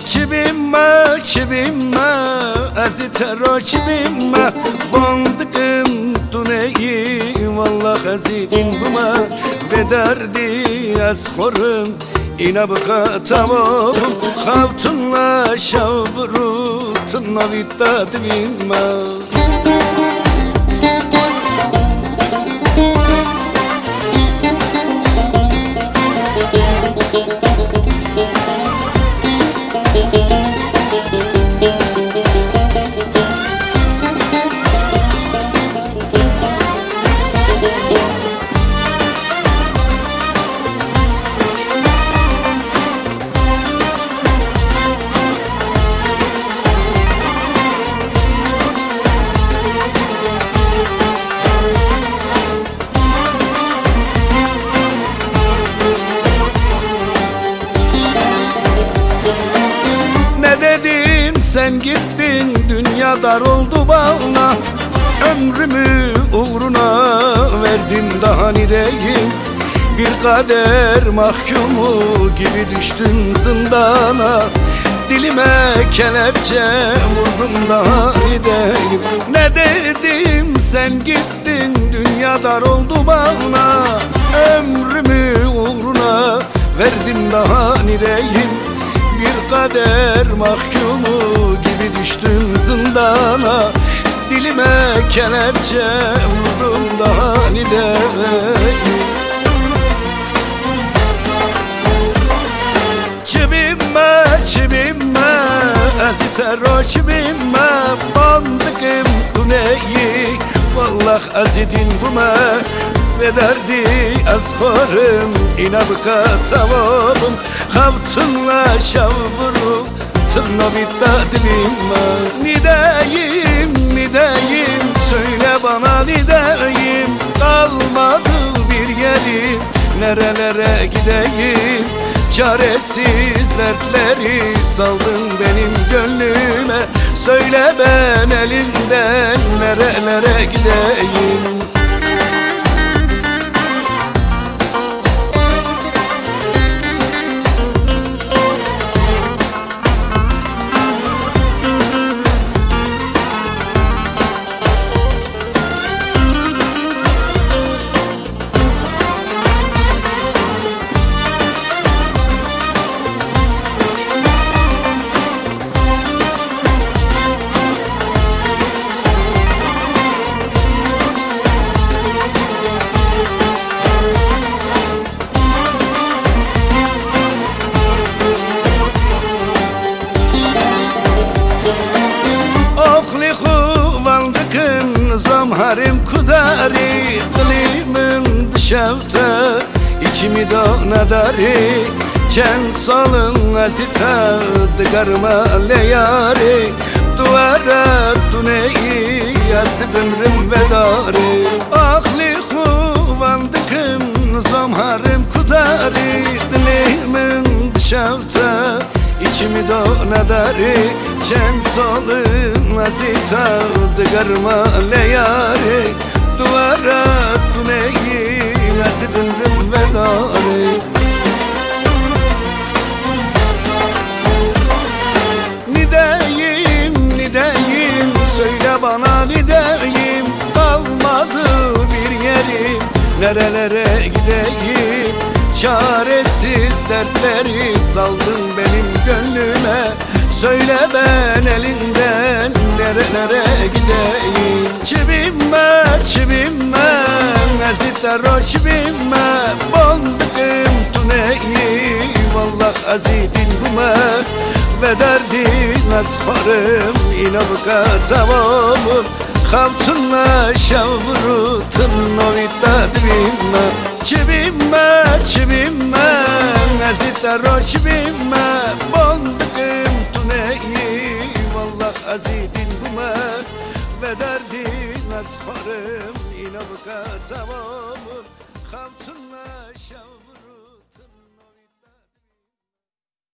çibimma azitero çibimma bandıkım tuneyi vallah azidin buma ve derdi az korum inabka tamam havtunla şavbrutun novita dvimma Sen gittin, dünya dar oldu bana. Ömrümü uğruna verdim, daha ne diyeyim. Bir kader mahkumu gibi düştüm zindana. Dilime kelepçe vurdum, daha ne diyeyim. Ne dedim, sen gittin, dünya dar oldu bana. Ömrümü uğruna verdim, daha ne diyeyim. Bir kader mahkumu gibi düştüm zindana. Dilime kelepçe vurdum, daha ne diyeyim. Çibimme azitero çibimme bandıkım tuneyi vallah azidin buma ve derdi az korum inabka tamamım havtunla şavrup tınnovita dvimma. Nideyim söyle bana nideyim, kalmadı bir yerim, nerelere gideyim. Çaresiz dertleri saldın benim gönlüme, söyle ben elinden nerelere gideyim. Zamharim kudari klimin dışavta içimi donadari çen salın azita dıgarma leyari duvara tuneyi yasibimrim vedari akli huvandıkım zamharim kudari klimin dışavta İçimi donadari çen solun azita dıgarma leyari duvara tuneyi azibimrim vedari. Nideyim söyle bana nideyim, kalmadı bir yerim, nerelere gideyim. Çaresiz dertleri saldın benim gönlüme, söyle ben elinden nerelere gideyim. Çibimme azitero çibimme bandıkım tuneyi vallah azidin buma ve derdin az korum inabka tamamım havtunla şavrutun novita dvimma. Çibimme azitero çibimme bandıkım tuneyi vallah azidin buma ve derdin az korum inabka tamamım havtunla şavrutun